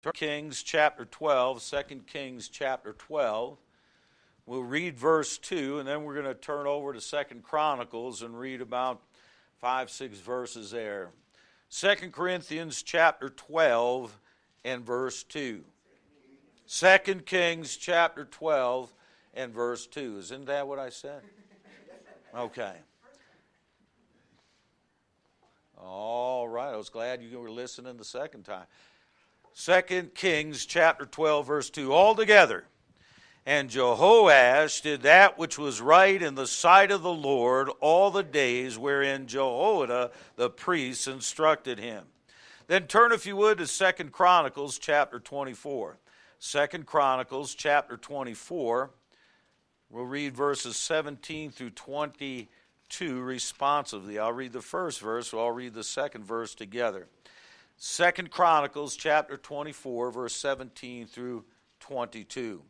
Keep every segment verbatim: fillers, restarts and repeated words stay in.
Kings chapter twelve, Second Kings chapter twelve. We'll read verse two, and then we're going to turn over to Second Chronicles and read about five, six verses there. Second Corinthians chapter twelve and verse two. Second Kings chapter twelve and verse two. Isn't that what I said? Okay. All right. I was glad you were listening the second time. Second Kings chapter twelve, verse two. Altogether, and Jehoash did that which was right in the sight of the Lord all the days wherein Jehoiada the priest instructed him. Then turn, if you would, to Second Chronicles chapter twenty-four. Second Chronicles chapter twenty-four. We'll read verses seventeen through twenty-two responsively. I'll read the first verse, so I'll read the second verse together. Second Chronicles chapter twenty-four, verse seventeen through twenty-two.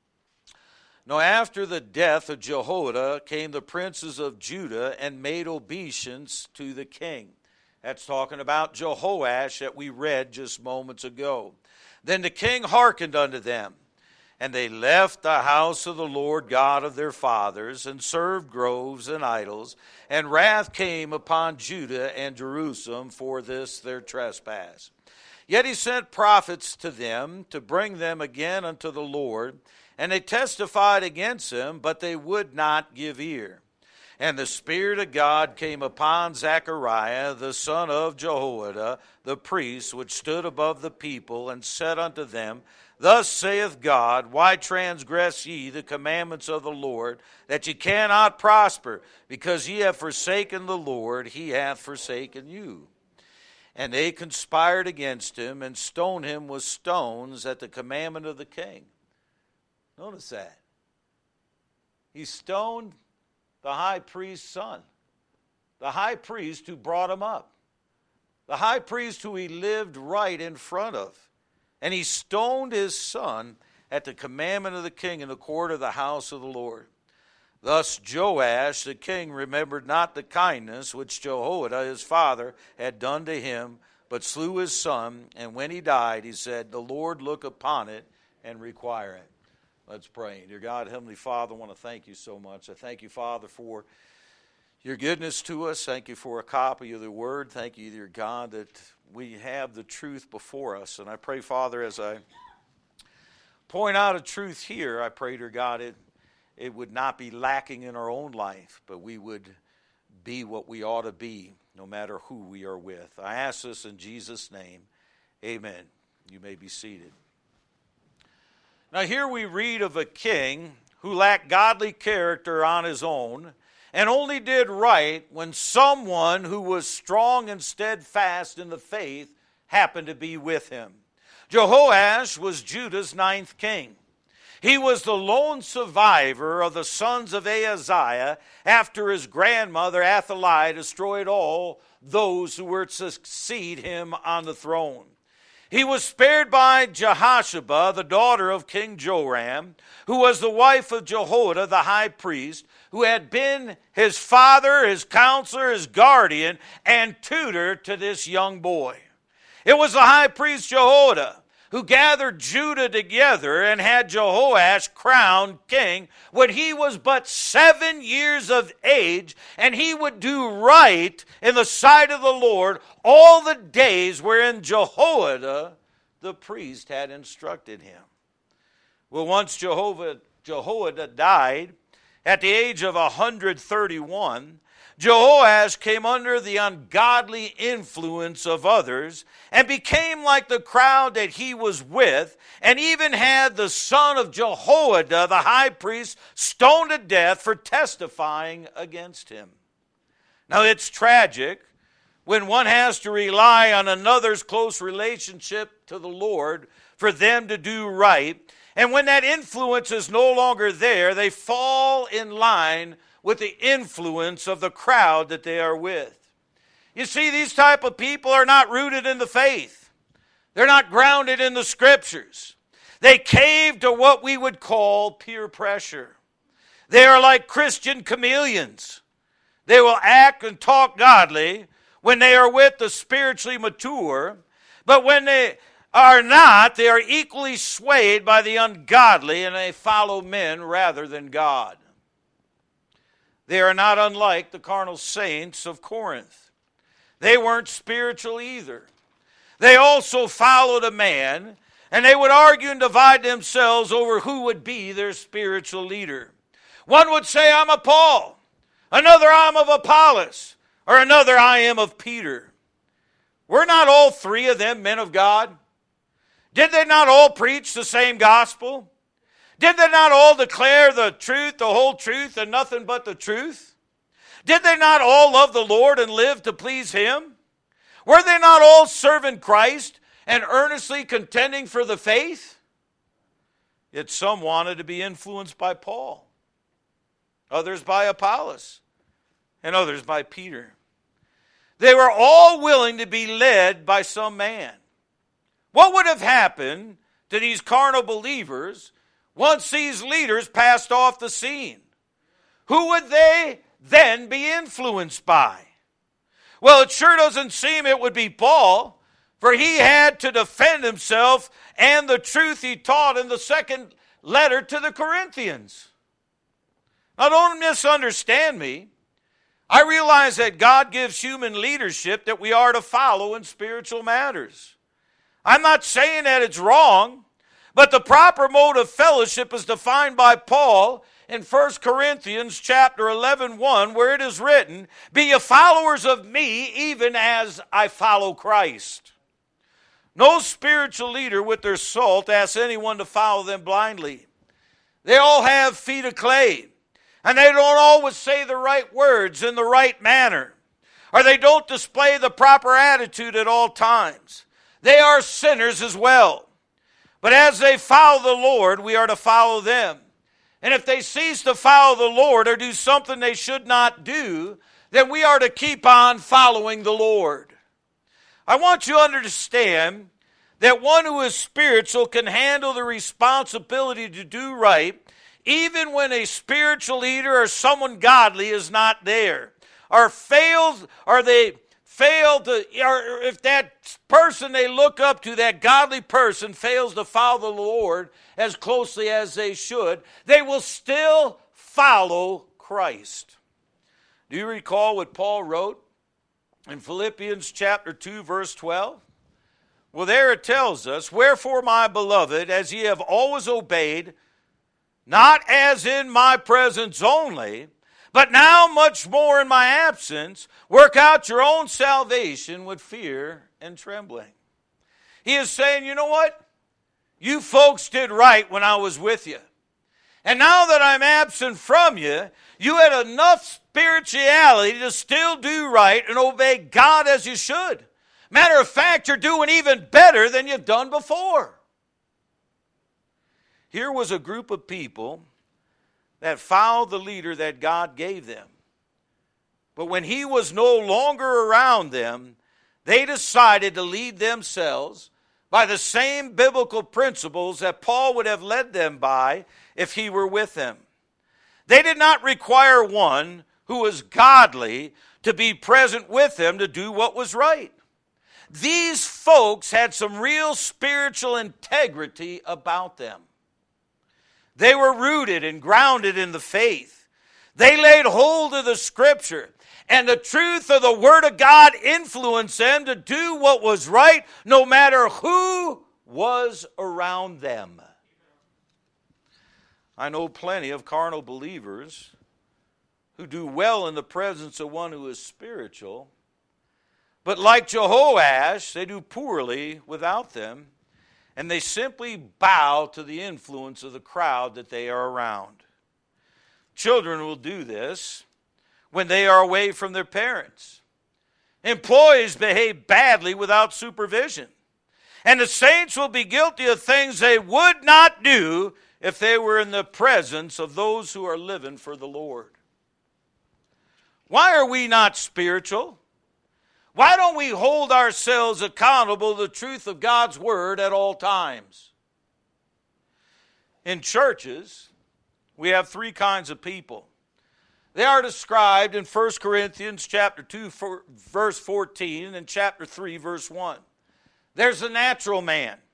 Now after the death of Jehoiada came the princes of Judah and made obeisance to the king. That's talking about Jehoash that we read just moments ago. Then the king hearkened unto them, and they left the house of the Lord God of their fathers, and served groves and idols, and wrath came upon Judah and Jerusalem for this their trespass. Yet he sent prophets to them to bring them again unto the Lord, and they testified against them, but they would not give ear. And the Spirit of God came upon Zechariah, the son of Jehoiada, the priest, which stood above the people, and said unto them, Thus saith God, Why transgress ye the commandments of the Lord, that ye cannot prosper? Because ye have forsaken the Lord, he hath forsaken you. And they conspired against him, and stoned him with stones at the commandment of the king. Notice that. He stoned the high priest's son, the high priest who brought him up, the high priest who he lived right in front of. And he stoned his son at the commandment of the king in the court of the house of the Lord. Thus Joash the king remembered not the kindness which Jehoiada his father had done to him, but slew his son. And when he died, he said, The Lord look upon it and require it. Let's pray. Dear God, Heavenly Father, I want to thank you so much. I thank you, Father, for your goodness to us. Thank you for a copy of the Word. Thank you, dear God, that we have the truth before us. And I pray, Father, as I point out a truth here, I pray, dear God, it, it would not be lacking in our own life, but we would be what we ought to be, no matter who we are with. I ask this in Jesus' name. Amen. You may be seated. Now here we read of a king who lacked godly character on his own, and only did right when someone who was strong and steadfast in the faith happened to be with him. Jehoash was Judah's ninth king. He was the lone survivor of the sons of Ahaziah after his grandmother Athaliah destroyed all those who were to succeed him on the throne. He was spared by Jehosheba, the daughter of King Joram, who was the wife of Jehoiada, the high priest, who had been his father, his counselor, his guardian, and tutor to this young boy. It was the high priest Jehoiada who gathered Judah together and had Jehoash crowned king when he was but seven years of age, and he would do right in the sight of the Lord all the days wherein Jehoiada the priest had instructed him. Well, once Jehovah, Jehoiada died at the age of one hundred thirty-one, Jehoash came under the ungodly influence of others and became like the crowd that he was with, and even had the son of Jehoiada, the high priest, stoned to death for testifying against him. Now it's tragic when one has to rely on another's close relationship to the Lord for them to do right, and when that influence is no longer there, they fall in line with the influence of the crowd that they are with. You see, these type of people are not rooted in the faith. They're not grounded in the Scriptures. They cave to what we would call peer pressure. They are like Christian chameleons. They will act and talk godly when they are with the spiritually mature, but when they are not, they are equally swayed by the ungodly, and they follow men rather than God. They are not unlike the carnal saints of Corinth. They weren't spiritual either. They also followed a man, and they would argue and divide themselves over who would be their spiritual leader. One would say, I'm of Paul. Another, I'm of Apollos. Or another, I am of Peter. Were not all three of them men of God? Did they not all preach the same gospel? Did they not all declare the truth, the whole truth, and nothing but the truth? Did they not all love the Lord and live to please Him? Were they not all serving Christ and earnestly contending for the faith? Yet some wanted to be influenced by Paul, others by Apollos, and others by Peter. They were all willing to be led by some man. What would have happened to these carnal believers once these leaders passed off the scene? Who would they then be influenced by? Well, it sure doesn't seem it would be Paul, for he had to defend himself and the truth he taught in the second letter to the Corinthians. Now, don't misunderstand me. I realize that God gives human leadership that we are to follow in spiritual matters. I'm not saying that it's wrong, but the proper mode of fellowship is defined by Paul in First Corinthians chapter eleven, one, where it is written, be ye followers of me, even as I follow Christ. No spiritual leader with their salt asks anyone to follow them blindly. They all have feet of clay, and they don't always say the right words in the right manner, or they don't display the proper attitude at all times. They are sinners as well. But as they follow the Lord, we are to follow them. And if they cease to follow the Lord or do something they should not do, then we are to keep on following the Lord. I want you to understand that one who is spiritual can handle the responsibility to do right, even when a spiritual leader or someone godly is not there, or fails, or they fail to, or if that person they look up to, that godly person, fails to follow the Lord as closely as they should, they will still follow Christ. Do you recall what Paul wrote in Philippians chapter two, verse twelve? Well, there it tells us, wherefore, my beloved, as ye have always obeyed, not as in my presence only, but now much more in my absence, work out your own salvation with fear and trembling. He is saying, you know what? You folks did right when I was with you. And now that I'm absent from you, you had enough spirituality to still do right and obey God as you should. Matter of fact, you're doing even better than you've done before. Here was a group of people that followed the leader that God gave them. But when he was no longer around them, they decided to lead themselves by the same biblical principles that Paul would have led them by if he were with them. They did not require one who was godly to be present with them to do what was right. These folks had some real spiritual integrity about them. They were rooted and grounded in the faith. They laid hold of the Scripture, and the truth of the Word of God influenced them to do what was right, no matter who was around them. I know plenty of carnal believers who do well in the presence of one who is spiritual, but like Jehoash, they do poorly without them, and they simply bow to the influence of the crowd that they are around. Children will do this when they are away from their parents. Employees behave badly without supervision. And the saints will be guilty of things they would not do if they were in the presence of those who are living for the Lord. Why are we not spiritual? Why don't we hold ourselves accountable to the truth of God's Word at all times? In churches, we have three kinds of people. They are described in First Corinthians chapter two, verse fourteen, and chapter three, verse one. There's the natural man.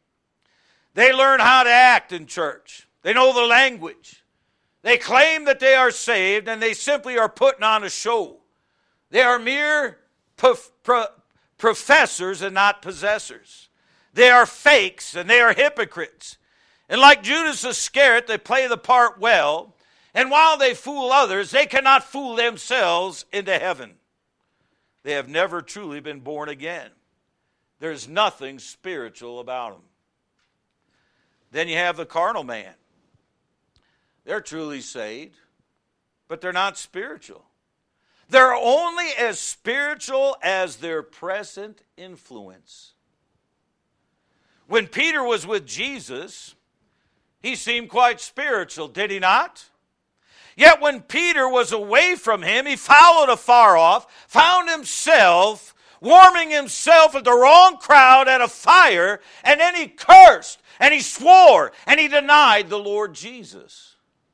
They learn how to act in church. They know the language. They claim that they are saved, and they simply are putting on a show. They are mere prof- pro- professors and not possessors. They are fakes, and they are hypocrites. And like Judas Iscariot, they play the part well. And while they fool others, they cannot fool themselves into heaven. They have never truly been born again. There's nothing spiritual about them. Then you have the carnal man. They're truly saved, but they're not spiritual. They're only as spiritual as their present influence. When Peter was with Jesus, he seemed quite spiritual, did he not? Yet when Peter was away from him, he followed afar off, found himself warming himself at the wrong crowd at a fire, and then he cursed, and he swore, and he denied the Lord Jesus.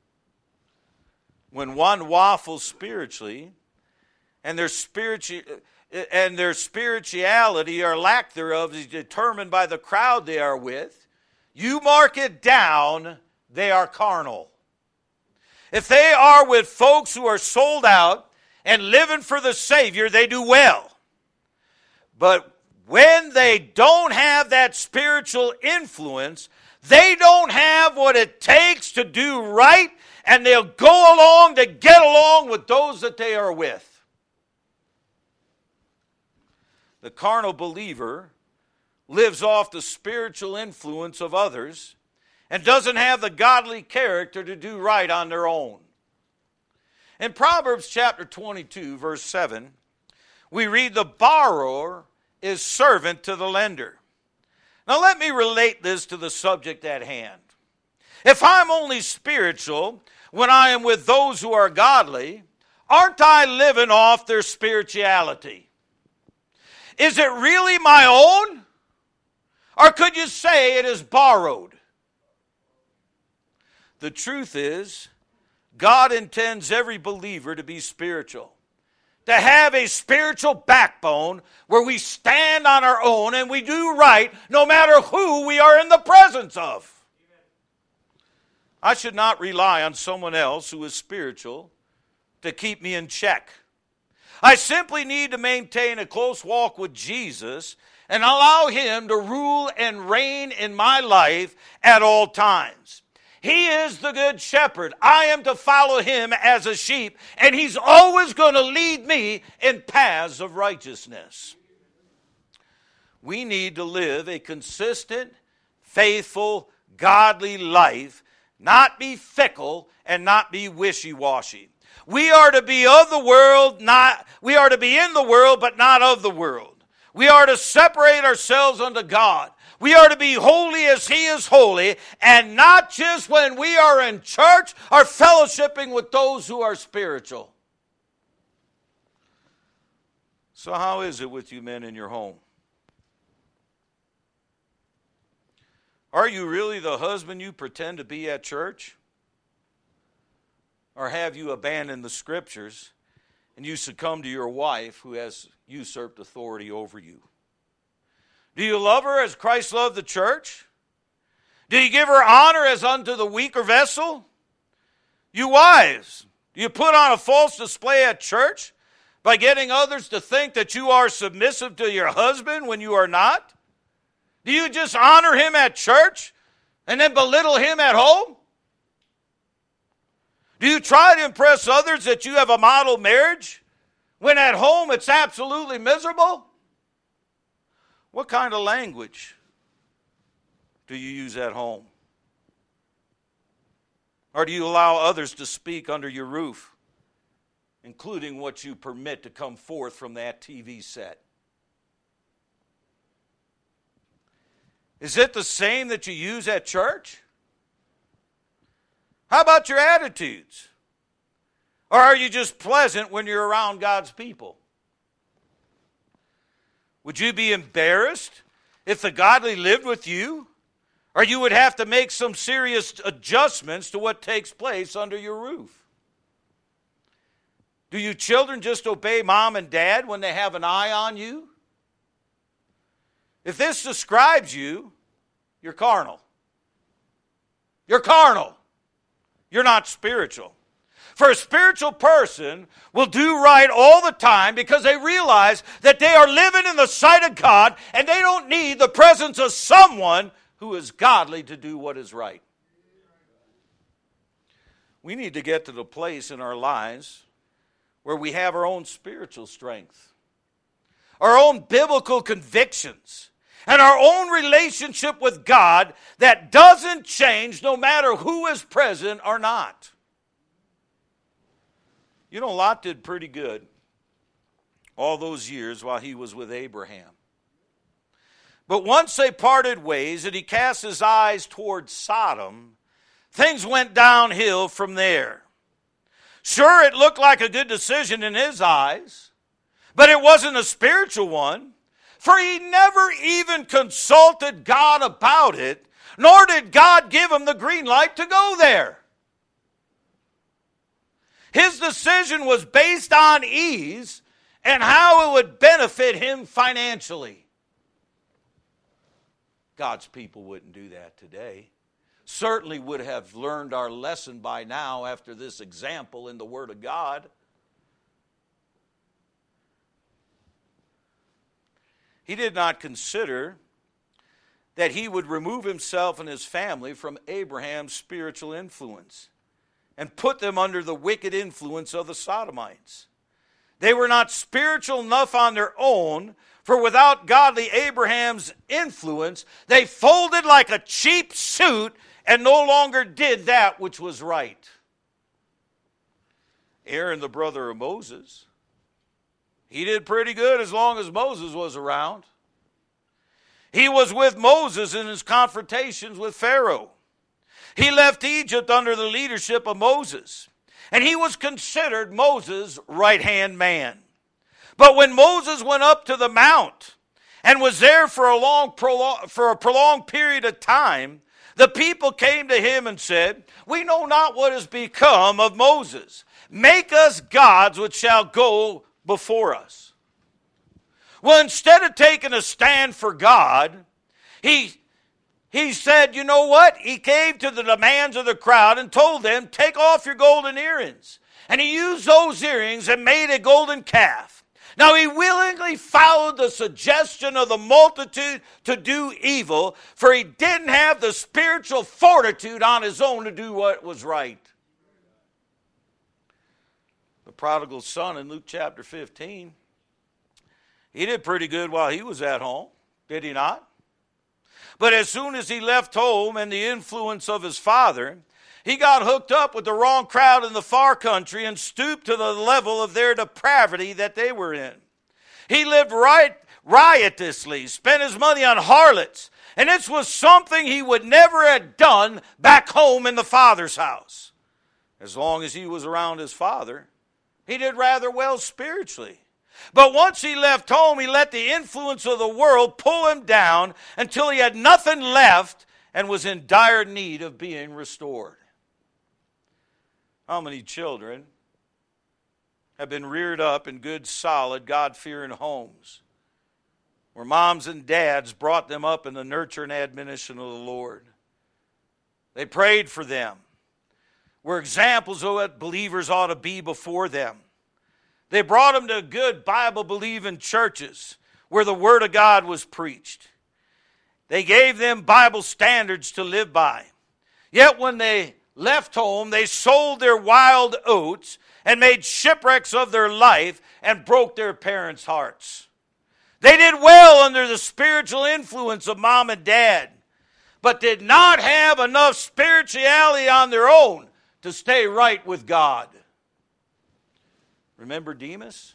When one waffles spiritually, and their spiritu- and their spirituality or lack thereof is determined by the crowd they are with, you mark it down, they are carnal. If they are with folks who are sold out and living for the Savior, they do well. But when they don't have that spiritual influence, they don't have what it takes to do right, and they'll go along to get along with those that they are with. The carnal believer lives off the spiritual influence of others and doesn't have the godly character to do right on their own. In Proverbs chapter twenty-two, verse seven, we read, the borrower is servant to the lender. Now let me relate this to the subject at hand. If I'm only spiritual when I am with those who are godly, aren't I living off their spirituality? Is it really my own? Or could you say it is borrowed? The truth is, God intends every believer to be spiritual, to have a spiritual backbone where we stand on our own and we do right no matter who we are in the presence of. I should not rely on someone else who is spiritual to keep me in check. I simply need to maintain a close walk with Jesus and allow Him to rule and reign in my life at all times. He is the good shepherd. I am to follow Him as a sheep, and He's always going to lead me in paths of righteousness. We need to live a consistent, faithful, godly life, not be fickle and not be wishy-washy. We are to be of the world, not we are to be in the world, but not of the world. We are to separate ourselves unto God. We are to be holy as He is holy, and not just when we are in church or fellowshipping with those who are spiritual. So how is it with you men in your home? Are you really the husband you pretend to be at church? Or have you abandoned the Scriptures and you succumb to your wife who has usurped authority over you? Do you love her as Christ loved the church? Do you give her honor as unto the weaker vessel? You wives, do you put on a false display at church by getting others to think that you are submissive to your husband when you are not? Do you just honor him at church and then belittle him at home? Do you try to impress others that you have a model marriage when at home it's absolutely miserable? What kind of language do you use at home? Or do you allow others to speak under your roof, including what you permit to come forth from that T V set? Is it the same that you use at church? How about your attitudes? Or are you just pleasant when you're around God's people? Would you be embarrassed if the godly lived with you? Or you would have to make some serious adjustments to what takes place under your roof? Do you children just obey mom and dad when they have an eye on you? If this describes you, you're carnal. You're carnal. You're not spiritual. For a spiritual person will do right all the time because they realize that they are living in the sight of God and they don't need the presence of someone who is godly to do what is right. We need to get to the place in our lives where we have our own spiritual strength, our own biblical convictions, and our own relationship with God that doesn't change no matter who is present or not. You know, Lot did pretty good all those years while he was with Abraham. But once they parted ways and he cast his eyes toward Sodom, things went downhill from there. Sure, it looked like a good decision in his eyes, but it wasn't a spiritual one, for he never even consulted God about it, nor did God give him the green light to go there. His decision was based on ease and how it would benefit him financially. God's people wouldn't do that today. Certainly would have learned our lesson by now after this example in the Word of God. He did not consider that he would remove himself and his family from Abraham's spiritual influence and put them under the wicked influence of the Sodomites. They were not spiritual enough on their own, for without godly Abraham's influence, they folded like a cheap suit and no longer did that which was right. Aaron, the brother of Moses, he did pretty good as long as Moses was around. He was with Moses in his confrontations with Pharaoh. He left Egypt under the leadership of Moses, and he was considered Moses' right-hand man. But when Moses went up to the mount and was there for a long, for a prolonged period of time, the people came to him and said, "We know not what has become of Moses. Make us gods which shall go before us." Well, instead of taking a stand for God, he He said, you know what? He came to the demands of the crowd and told them, take off your golden earrings. And he used those earrings and made a golden calf. Now he willingly followed the suggestion of the multitude to do evil, for he didn't have the spiritual fortitude on his own to do what was right. The prodigal son in Luke chapter fifteen, he did pretty good while he was at home, did he not? But as soon as he left home and the influence of his father, he got hooked up with the wrong crowd in the far country and stooped to the level of their depravity that they were in. He lived right, riotously, spent his money on harlots, and this was something he would never have done back home in the father's house. As long as he was around his father, he did rather well spiritually. But once he left home, he let the influence of the world pull him down until he had nothing left and was in dire need of being restored. How many children have been reared up in good, solid, God-fearing homes where moms and dads brought them up in the nurture and admonition of the Lord? They prayed for them, were examples of what believers ought to be before them. They brought them to good Bible-believing churches where the Word of God was preached. They gave them Bible standards to live by. Yet when they left home, they sold their wild oats and made shipwrecks of their life and broke their parents' hearts. They did well under the spiritual influence of mom and dad, but did not have enough spirituality on their own to stay right with God. Remember Demas?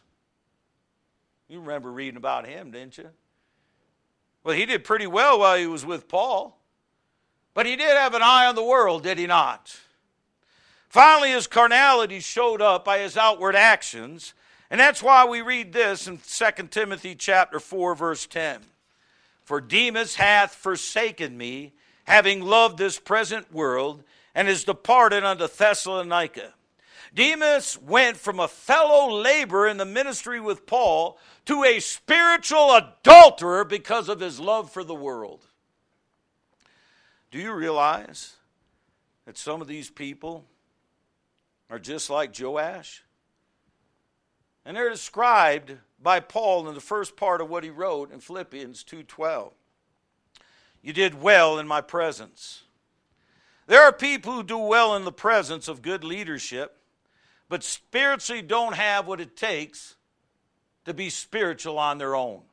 You remember reading about him, didn't you? Well, he did pretty well while he was with Paul. But he did have an eye on the world, did he not? Finally, his carnality showed up by his outward actions. And that's why we read this in Second Timothy chapter four, verse ten. For Demas hath forsaken me, having loved this present world, and is departed unto Thessalonica. Demas went from a fellow laborer in the ministry with Paul to a spiritual adulterer because of his love for the world. Do you realize that some of these people are just like Joash? And they're described by Paul in the first part of what he wrote in Philippians two twelve. You did well in my presence. There are people who do well in the presence of good leadership, but spiritually don't have what it takes to be spiritual on their own.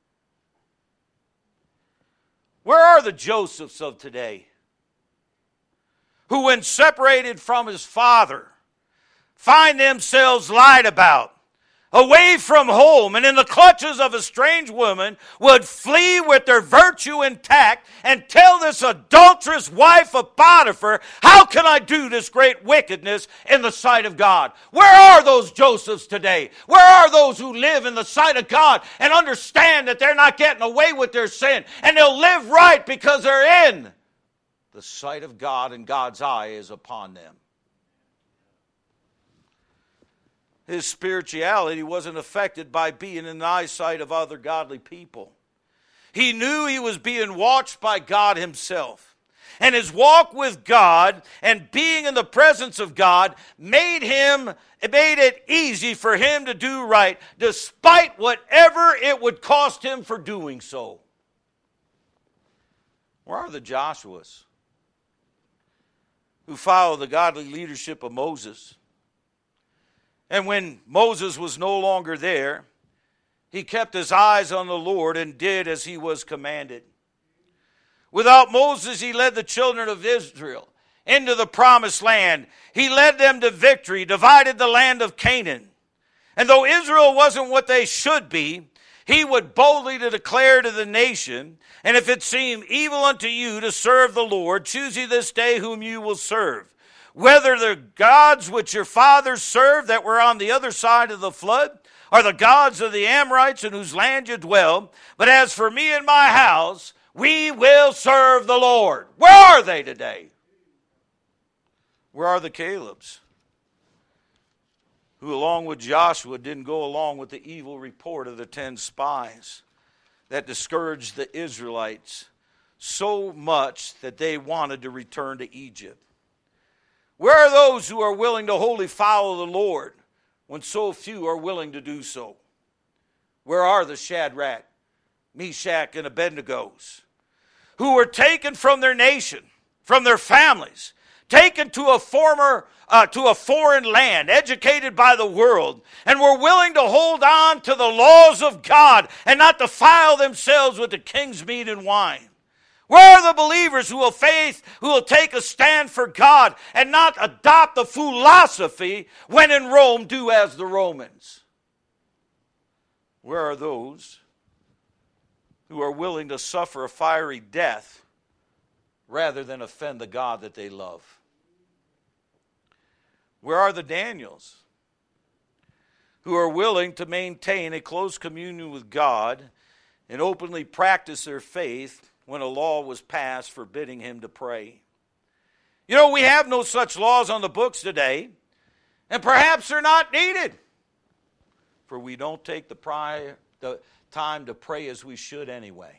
Where are the Josephs of today? Who, when separated from his father, find themselves lied about, away from home, and in the clutches of a strange woman, would flee with their virtue intact and tell this adulterous wife of Potiphar, how can I do this great wickedness in the sight of God? Where are those Josephs today? Where are those who live in the sight of God and understand that they're not getting away with their sin, and they'll live right because they're in the sight of God and God's eye is upon them? His spirituality wasn't affected by being in the eyesight of other godly people. He knew he was being watched by God himself. And his walk with God and being in the presence of God made him, it made it easy for him to do right, despite whatever it would cost him for doing so. Where are the Joshuas who followed the godly leadership of Moses? And when Moses was no longer there, he kept his eyes on the Lord and did as he was commanded. Without Moses, he led the children of Israel into the promised land. He led them to victory, divided the land of Canaan. And though Israel wasn't what they should be, he would boldly to declare to the nation, and if it seem evil unto you to serve the Lord, choose ye this day whom you will serve. Whether the gods which your fathers served that were on the other side of the flood, or the gods of the Amorites in whose land you dwell. But as for me and my house, we will serve the Lord. Where are they today? Where are the Calebs, who along with Joshua didn't go along with the evil report of the ten spies that discouraged the Israelites so much that they wanted to return to Egypt? Where are those who are willing to wholly follow the Lord when so few are willing to do so? Where are the Shadrach, Meshach, and Abednego's who were taken from their nation, from their families, taken to a former, uh, to a foreign land, educated by the world, and were willing to hold on to the laws of God and not defile themselves with the king's meat and wine? Where are the believers who will faith, who will take a stand for God and not adopt the philosophy when in Rome, do as the Romans? Where are those who are willing to suffer a fiery death rather than offend the God that they love? Where are the Daniels who are willing to maintain a close communion with God and openly practice their faith when a law was passed forbidding him to pray? You know, we have no such laws on the books today, and perhaps they're not needed, for we don't take the, prior, the time to pray as we should anyway.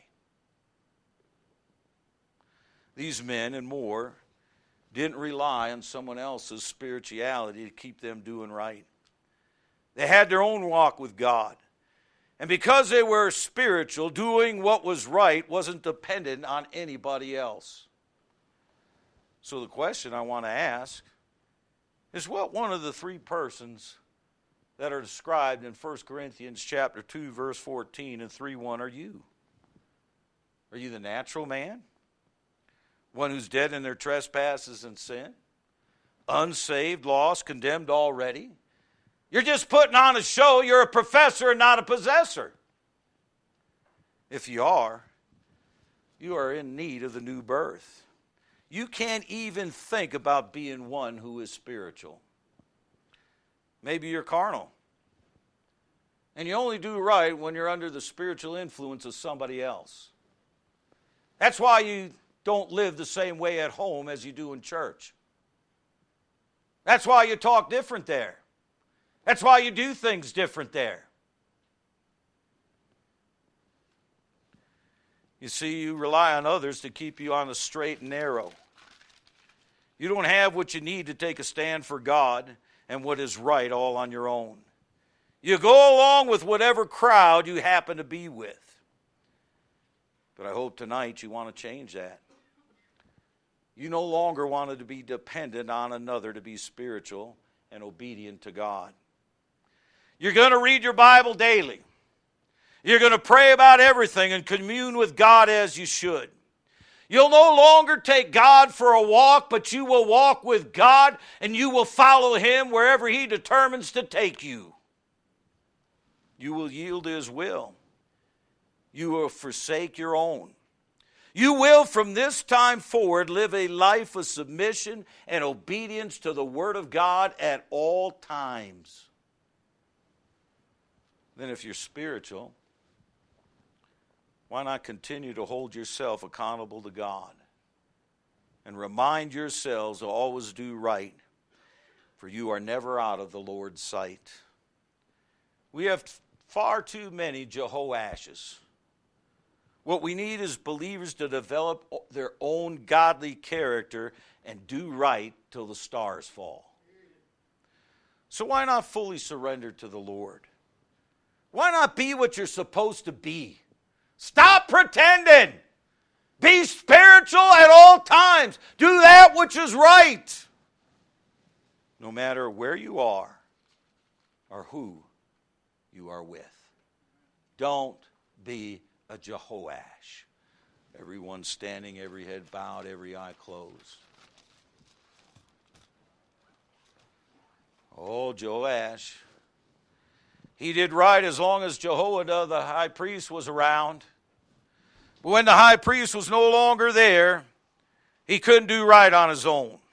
These men and more didn't rely on someone else's spirituality to keep them doing right. They had their own walk with God. And because they were spiritual, doing what was right wasn't dependent on anybody else. So the question I want to ask is, what one of the three persons that are described in First Corinthians chapter two, verse fourteen and three one are you? Are you the natural man? One who's dead in their trespasses and sin? Unsaved, lost, condemned already? You're just putting on a show. You're a professor and not a possessor. If you are, you are in need of the new birth. You can't even think about being one who is spiritual. Maybe you're carnal. And you only do right when you're under the spiritual influence of somebody else. That's why you don't live the same way at home as you do in church. That's why you talk different there. That's why you do things different there. You see, you rely on others to keep you on the straight and narrow. You don't have what you need to take a stand for God and what is right all on your own. You go along with whatever crowd you happen to be with. But I hope tonight you want to change that. You no longer want to be dependent on another to be spiritual and obedient to God. You're going to read your Bible daily. You're going to pray about everything and commune with God as you should. You'll no longer take God for a walk, but you will walk with God and you will follow Him wherever He determines to take you. You will yield to His will. You will forsake your own. You will from this time forward live a life of submission and obedience to the Word of God at all times. Then if you're spiritual, why not continue to hold yourself accountable to God and remind yourselves to always do right, for you are never out of the Lord's sight. We have far too many Jehoashes. What we need is believers to develop their own godly character and do right till the stars fall. So why not fully surrender to the Lord? Why not be what you're supposed to be? Stop pretending. Be spiritual at all times. Do that which is right. No matter where you are or who you are with. Don't be a Jehoash. Everyone standing, every head bowed, every eye closed. Oh, Joash. He did right as long as Jehoiada, the high priest, was around. But when the high priest was no longer there, he couldn't do right on his own.